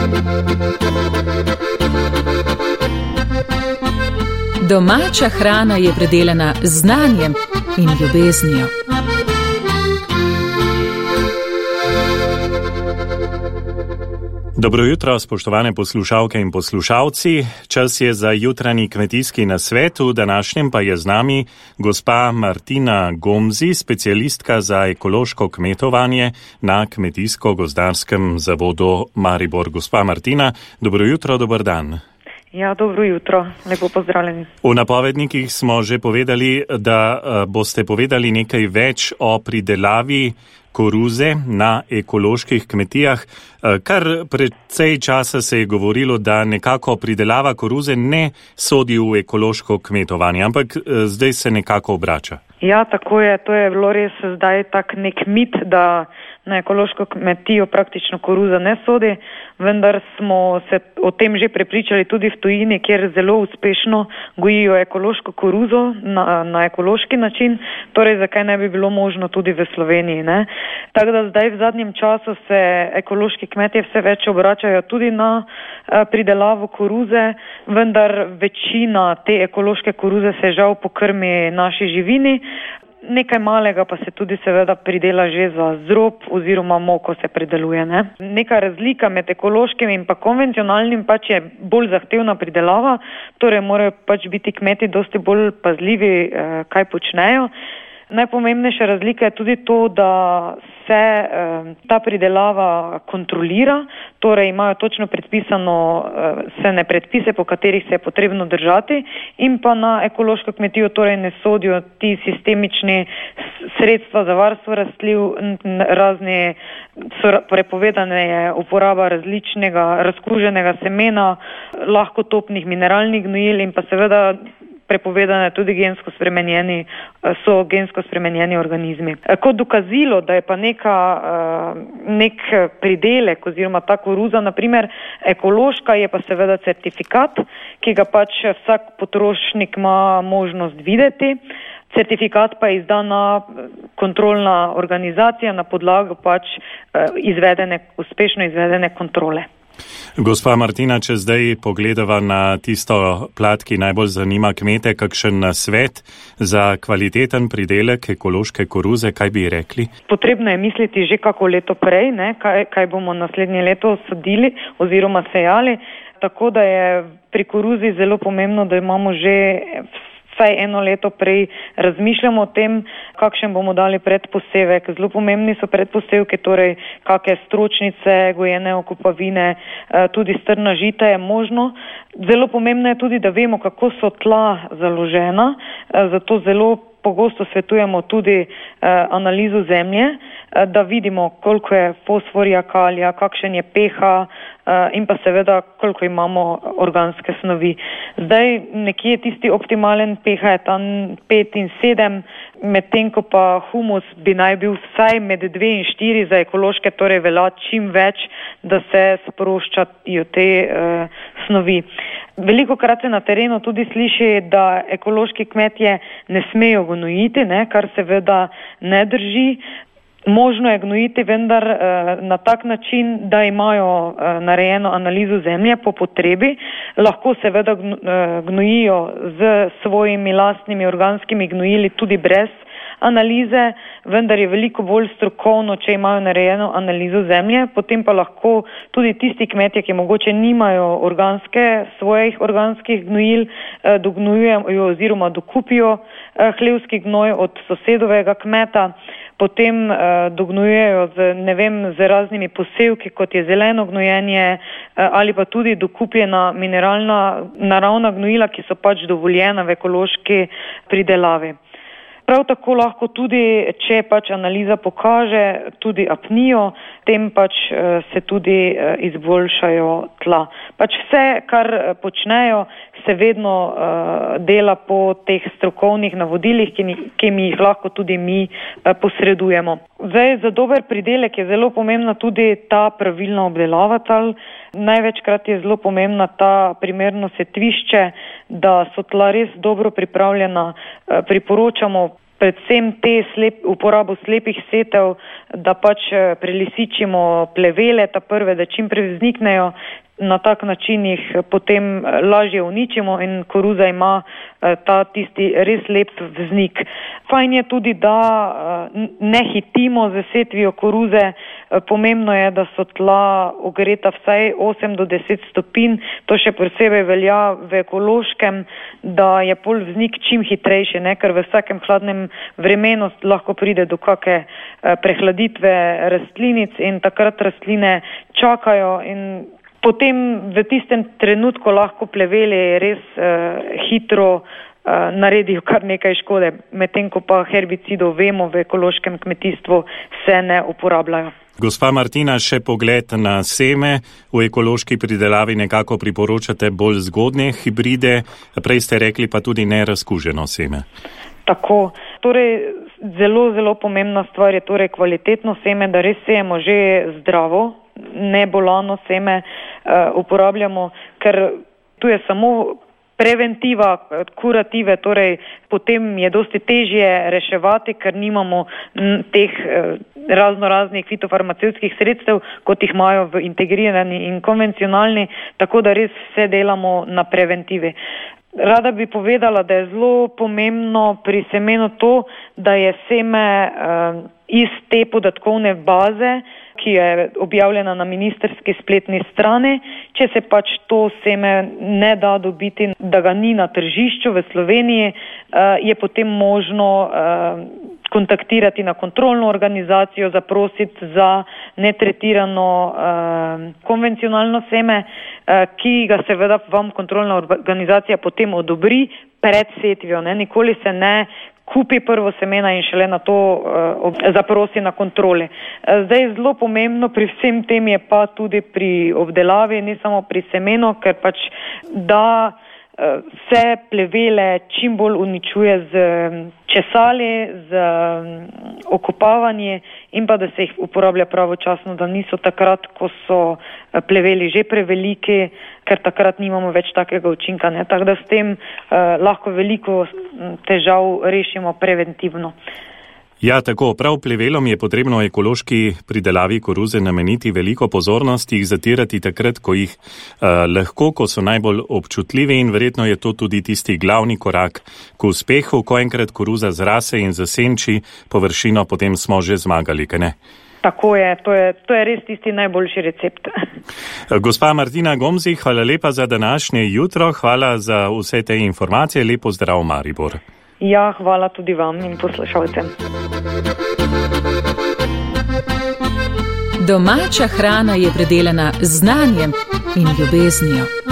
Domača hrana je predelana z znanjem in ljubeznijo. Dobro jutro, spoštovane poslušalke in poslušalci. Čas je za jutranji kmetijski nasvet. V današnjem pa je z nami gospa Martina Gomzi, specialistka za ekološko kmetovanje na Kmetijsko-gozdarskem zavodu Maribor. Gospa Martina, dobro jutro, dober dan. Ja, dobro jutro, lepo pozdravljeni. V napovednikih smo že povedali, da boste povedali nekaj več o pridelavi koruze na ekoloških kmetijah. Kar precej časa se je govorilo, da nekako pridelava koruze ne sodi v ekološko kmetovanje, ampak zdaj se nekako obrača. Ja, tako je. To je bilo res zdaj tak nek mit, da na ekološko kmetijo praktično koruza ne sodi, vendar smo se o tem že prepričali tudi v tujini, kjer zelo uspešno gojijo ekološko koruzo na ekološki način, torej zakaj ne bi bilo možno tudi v Sloveniji, ne? Tako da zdaj v zadnjem času se ekološki kmetje vse več obračajo tudi na pridelavo koruze, vendar večina te ekološke koruze se žal pokrmi naši živini. Nekaj malega pa se tudi seveda pridela že za zdrob oziroma moko se prideluje. Ne? Neka razlika med ekološkim in pa konvencionalnim pač je bolj zahtevna pridelava, torej morajo pač biti kmeti dosti bolj pazljivi, kaj počnejo. Najpomembnejša razlika je tudi to, da se ta pridelava kontrolira, torej imajo točno predpisano sene predpise, po katerih se je potrebno držati, in pa na ekološko kmetijo torej ne sodijo ti sistemični sredstva za varstvo rastlin, razni prepovedane je uporaba različnega razkuženega semena, lahko topnih mineralnih gnojil in pa seveda prepovedane tudi gensko spremenjeni organizmi. Kot dokazilo, da je pa nek pridelek oziroma ta koruza, naprimer ekološka, je pa seveda certifikat, ki ga pač vsak potrošnik ima možnost videti. Certifikat pa je izdana kontrolna organizacija na podlagi pač uspešno izvedene kontrole. Gospa Martina, če zdaj pogledava na tisto plat, ki najbolj zanima kmete, kakšen nasvet za kvaliteten pridelek ekološke koruze, kaj bi rekli? Potrebno je misliti že kako leto prej, ne, kaj bomo naslednje leto sadili oziroma sejali, tako da je pri koruzi zelo pomembno, da imamo že vsaj eno leto prej razmišljamo o tem, kakšen bomo dali predposevek. Zelo pomembni so predposevke, torej kakšne stročnice, gojene okopavine, tudi strna žita je možno. Zelo pomembno je tudi, da vemo, kako so tla založena, zato zelo pogosto svetujemo tudi analizo zemlje, da vidimo, koliko je fosforja, kalija, kakšen je pH in pa seveda, koliko imamo organske snovi. Zdaj nekje tisti optimalen pH je tam 5 in 7, medtem ko pa humus bi naj bil vsaj med 2 in 4 za ekološke, torej velja čim več, da se sproščajo te snovi. Veliko krat se na terenu tudi sliši, da ekološki kmetje ne smejo gnojiti, kar seveda ne drži. Možno je gnojiti, vendar na tak način, da imajo narejeno analizo zemlje po potrebi. Lahko seveda gnojijo z svojimi lastnimi organskimi gnojili tudi brez analize, vendar je veliko bolj strokovno, če imajo narejeno analizo zemlje. Potem pa lahko tudi tisti kmetje, ki mogoče nimajo svojih organskih gnojil, dognojujejo oziroma dokupijo hlevski gnoj od sosedovega kmeta. Potem dognojujejo z raznimi posevki, kot je zeleno gnojenje ali pa tudi dokupljena naravna gnojila, ki so pač dovoljena v ekološki pridelavi. Prav tako lahko tudi, če pač analiza pokaže tudi apnijo, tem pač se tudi izboljšajo tla. Pač vse, kar počnejo, se vedno dela po teh strokovnih navodilih, ki mi jih lahko tudi mi posredujemo. Zdaj, za dober pridelek je zelo pomembna tudi ta pravilna obdelava tal. Največkrat je zelo pomembna ta primerno setvišče, da so tla res dobro pripravljena. Priporočamo predvsem uporabo slepih setev, da pač prelisičimo plevele, ta prve, da čim prej vzniknejo, na tak način jih potem lažje uničimo in koruza ima ta tisti res lep vznik. Fajn je tudi, da ne hitimo z setvijo koruze. Pomembno je, da so tla ogreta vsaj 8 do 10 stopinj. To še posebej velja v ekološkem, da je pol vznik čim hitrejši, ker v vsakem hladnem vremenu lahko pride do kakšne prehladitve rastlinic in takrat rastline čakajo in potem v tistem trenutku lahko pleveli res hitro naredijo kar nekaj škode, medtem ko pa herbicidov vemo v ekološkem kmetijstvu se ne uporabljajo. Gospa Martina, še pogled na seme. V ekološki pridelavi nekako priporočate bolj zgodnje hibride, prej ste rekli pa tudi nerazkuženo seme. Tako, torej zelo, zelo pomembna stvar je torej kvalitetno seme, da res sejemo že zdravo, ne bolano seme uporabljamo, ker tu je samo preventiva, kurative, torej potem je dosti težje reševati, ker nimamo teh raznoraznih fitofarmacevtskih sredstev, kot jih imajo v integrirani in konvencionalni, tako da res vse delamo na preventivi. Rada bi povedala, da je zelo pomembno pri semenu to, da je seme iz te podatkovne baze, ki je objavljena na ministerski spletni strani. Če se pač to seme ne da dobiti, da ga ni na tržišču v Sloveniji, je potem možno kontaktirati na kontrolno organizacijo, zaprositi za netretirano konvencionalno seme, ki ga seveda vam kontrolna organizacija potem odobri pred setvijo. Nikoli se ne kupi prvo semena in šele na to zaprosi na kontrole. Zdaj zelo pomembno pri vsem tem je pa tudi pri obdelavi, ne samo pri semenu, ker pač da vse plevele čim bolj uničuje z česali, z okopavanje in pa da se jih uporablja pravočasno, da niso takrat, ko so pleveli že preveliki, ker takrat nimamo več takega učinka. Tako da s tem lahko veliko težav rešimo preventivno. Ja, tako, prav plevelom je potrebno ekološki pridelavi koruze nameniti veliko pozornosti, jih zatirati takrat, ko jih lahko, ko so najbolj občutljivi in verjetno je to tudi tisti glavni korak k uspehu, ko enkrat koruza zrase in zasenči površino, potem smo že zmagali, kaj ne? Tako je, to je res tisti najboljši recept. Gospa Martina Gomzi, hvala lepa za današnje jutro, hvala za vse te informacije, lepo zdrav Maribor. Ja, hvala tudi vam in poslušalcem. Domača hrana je predelana z znanjem in ljubeznijo.